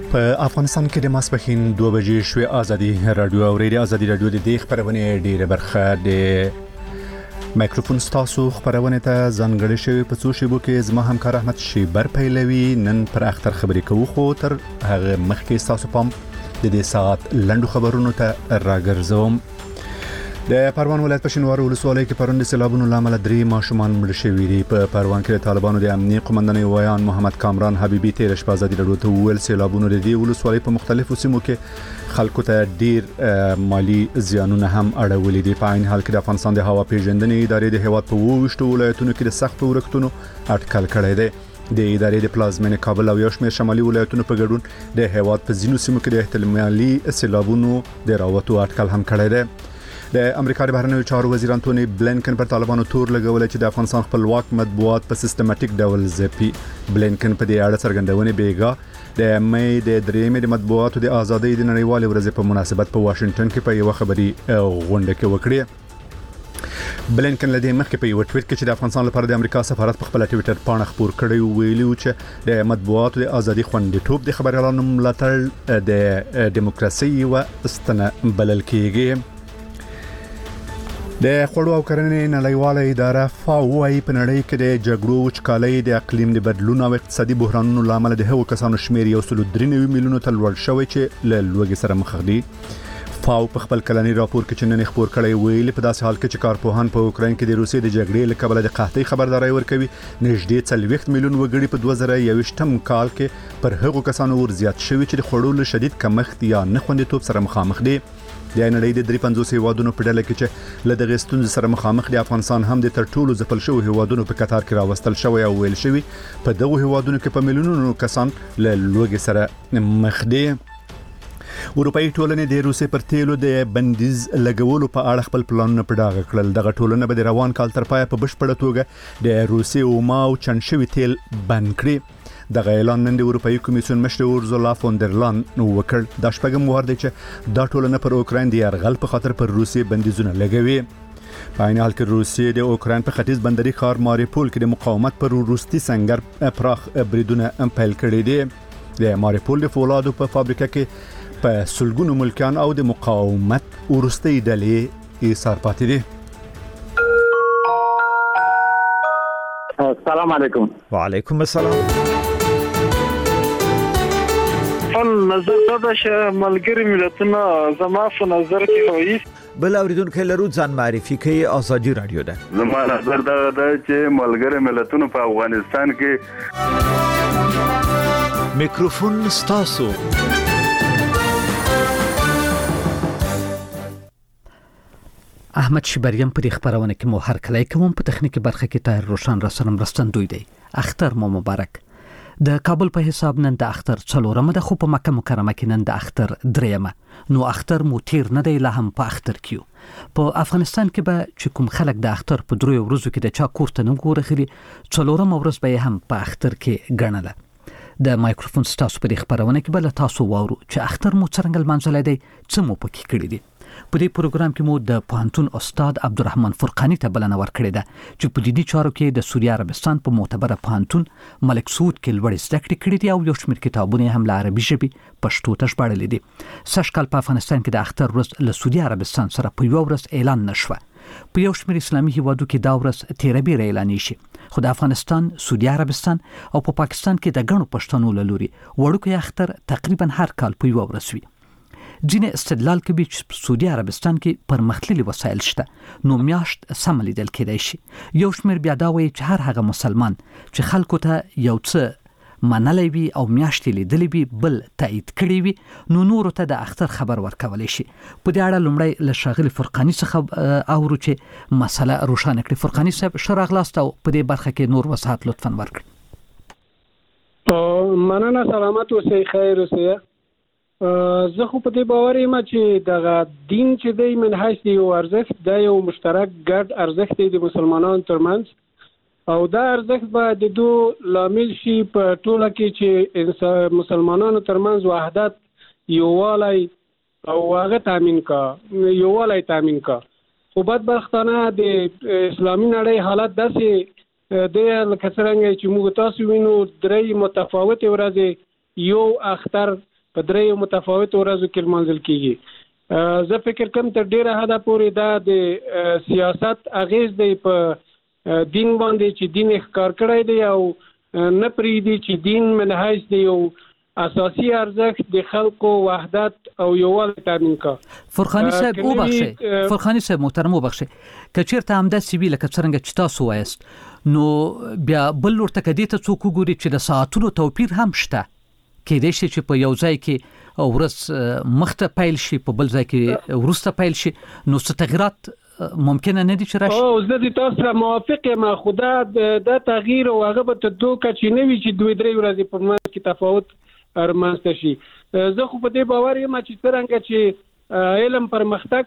په افغانستان کې د ماسپښین 2 بجې شوې ازادي رادیو او ریډیو ازادي رادیو د دې خبرونه ډیره برخه د مایکروفون ستاسو خبرونه ته ځانګړې شوی په څو شیبو کې زما همکار احمد شیبر پیلوي نن پر اختر خبرې کوو خو تر هغه مخکې ستاسو پام د دې ساعت لنډو خبرونو ته راګرځوم. د پروان ولایت په شینوارو ولسوالۍ کې پرون د سیلابونو لامل 3 ماشومان مړ شوي دي. په پروان کې طالبانو د امنیت قومندان ویان محمد کامران حبیبي تیر شپه ازادي رادیو ته ویل سیلابونو د دې ولسوالۍ په مختلفو سیمو کې خلکو ته ډیر مالی زیانونه هم اړولې دي. په عین حال کې د افغانستان د هوا پیژندنې ادارې د هیواد په 28 ولایتونو کې د سختو ورښتونو اټکل کړی دی. د ادارې د پلازمینې کابل او یو شمېر شمالي ولایتونو په ګډون د هیواد په ځینو سیمو کې د احتمالي سیلابونو د راوتو اټکل هم کړی دی. د امریکا د بهرنیو چارو وزیر انټونی بلینکن پر طالبانو تور لګول چې د افغانستان خپلواک مطبوعات په سیستماتیک ډول ځپي. بلینکن په دې اړه څرګندونه بیګا د مې د درېمې د مطبوعاتو د ازادۍ د نړیوالې ورځې په مناسبت په واشنگټن کې په یو خبري غونډه کې وکړه. بلینکن لدې مخکې په یو ټویټ کې چې د افغانستان لپاره د امریکا سفارت په خپل ټویټر پاڼه خپور کړی ویلي چې د مطبوعاتو د ازادۍ خوندیتوب د خبريالانو ملاتړ د دیموکراسي او ستنه بلل کېږي. د خوړو او کرنې نړیواله اداره فاو وايي په نړۍ کې د جګړو وچکالۍ د اقلیم د بدلون او اقتصادي بحرانونو لامل د هغو کسانو شمیر 1.93 میلیونو ته لوړ شوی چې له لوږې سره مخ دي. فاو په خپل کلنی راپور کې چې نن خبر کړی ویلي په داسې حال کې چې کارپوهان په اوکراین کې د روسیې د جګړې له کبله د قحطۍ خبرداري ورکوي نږدې 40 میلیون وګړي په 2021 کال کې پر هغو کسانو ور زیات شوي چې د خوړو له شدید کمښت یا نه خوندیتوب سره مخامخ دي. د نړۍ د 350 هیوادونو په ډله کې چې له دغه ستونزې سره مخامخ دي افغانستان هم د تر ټولو ځپل شوی هیوادونو په کتار کې راوستل شوی او ویل شوی په دغه هیوادونو کې په میلیونونو کسان له لوږې سره مخ دي. اروپאי ټولنې د روسیې پر تیلو د بندیز لګولو په اړه خپل پلانونه په ډاګه کړل. دغه ټولنه به د روان کال تر پایه په بشپړه توګه د روسیې او ماو چنشوي تیل بند کړي. دغه اعلان نن د اروپאי کمیسیون مشر اورزولا فوندرلاین وکړ. د شپږم وار دی چې دا ټولنه پر اوکراین د یرغل په خاطر پر روسیې بندیزونه لګوي. په عین حال کې روسیې د اوکراین په ختیځ بندري ښار ماریپول کې د مقاومت پر روسي سنگر پراخ بریدونه پیل کړي دي. د ماریپول د فولادو په فابریکه کې په سلګونو ملکیان او د مقاومت ورستي ډلې ایثار پاتې دي. السلام علیکم. وعلیکم السلام. نظر دا چې ملګری ملتونه زما په نظر کې وایي بل اوریدونکو لرو ځان معرفي کوي ازادي رادیو ده. زما نظر دا چې ملګری ملتونه په افغانستان کې میکروفون ستاسو. احمد شبریم په خبرونه کې مو هر کله کوم په تخنیکی برخه کې طاهر روشن را سره مرستندوی دی. اختر مو مبارک. د کابل په حساب نن د اختر 4مه ده خو په مکه مکرمه کې نن د اختر 3مه. نو اختر مو تیر نه دی لا هم په اختر کیو. په افغانستان کې به چې کوم خلک د اختر په 3 ورځو کې د چا کوړه نه ګورخري 4مه ورځ به هم په اختر کې ګڼله. د مایکروفون ستاسو په خبرونه کې بل تاسو وورو چې اختر مو څنګه منځلای دی څه مو پکې کړی دی. په دې پروګرام کې مو د پوهنتون استاد عبدالرحمن فرقانی ته بلنه ورکړې ده چې په دې چارو کې د سعودي عربستان په معتبره پوهنتون ملک سعود کې لوړ زده کړې کړې دي او یو شمېر کتابونه هم له عربي ژبې پښتو ته ژباړلي دي. سږ کال په افغانستان کې د اختر ورځ له سعودي عربستان سره په یو ورځ اعلان نشوه. په یو شمېر اسلامي هیوادو کې دا ورځ 13 اعلان شي خو د افغانستان، سعودي عربستان او په پاکستان کې د غنو پښتنو له لوري وړوکی اختر تقریبا هر کال په یو ورځ وي. ځینې استدلال کوي چې سعودي عربستان کې پرمختللي وسایل شته نو میاشت سم لیدل کېدای شي. یو شمېر بیا دا وایي چې هر هغه مسلمان چې خلکو ته یو څه منلې وي او میاشتې لیدلې وي بل تایید کړی وي نو نورو ته د اختر خبر ورکولای شي. په دې اړه لومړی له شاغلي فرقانی څخه اورو چې مسله روښانه کړي. فرقانی صاحب شراغلاست او په دې برخه کې نور وضاحت لطفا ورکړئ. مننه. سلامت اوسئ، خیر اوسئ. زه خو په دې باور یم چې دغه دین چې دی من حیث یو ارزښت دی یو مشترک ګډ ارزښت دی د مسلمانانو ترمنځ او دا ارزښت به د دوه لامل شي په ټوله کې چې مسلمانانو ترمنځ وحدت یووالی او هغه تامین کا یووالی تامین کا. خو بدبختانه د اسلامي نړۍ حالت داسې دی لکه څرنګه چې موږ تاسو وینو 3 متفاوتې ورځې یو اختر په درې متفاوت ورځو کې منځل کیږي. زه فکر کوم تر ډیره حد پورې دا د سیاست اغیز دی په دین باندې چې دین ښکار کړی دی او نه پریدي چې دین منهج دی او اساسي ارزښت د خلکو وحدت او یووالي تامین کا. فرخاني صاحب وبخښه، فرخاني صاحب محترم وبخښه، کچیرته همدا سیوی لکه څنګه چې تاسو وایست نو بیا بل ورته کدي ته څوک ګوري چې د ساعتونو توپیر هم شته، کېدای شي چې په یو ځای کې ورځ مخته پیل شي په بل ځای کې ورسته پیل شي، نو څه تغیرات ممکنه نه دي چې راشي. او زه د تاسو سره موافق یم، خدا د تغییر او هغه به ته دوه کچې نه وي چې 2-3 ورځې په منځ کې تفاوت رامنځته شي. زه خو په دې باور یم چې څنګه چې علم پرمختګ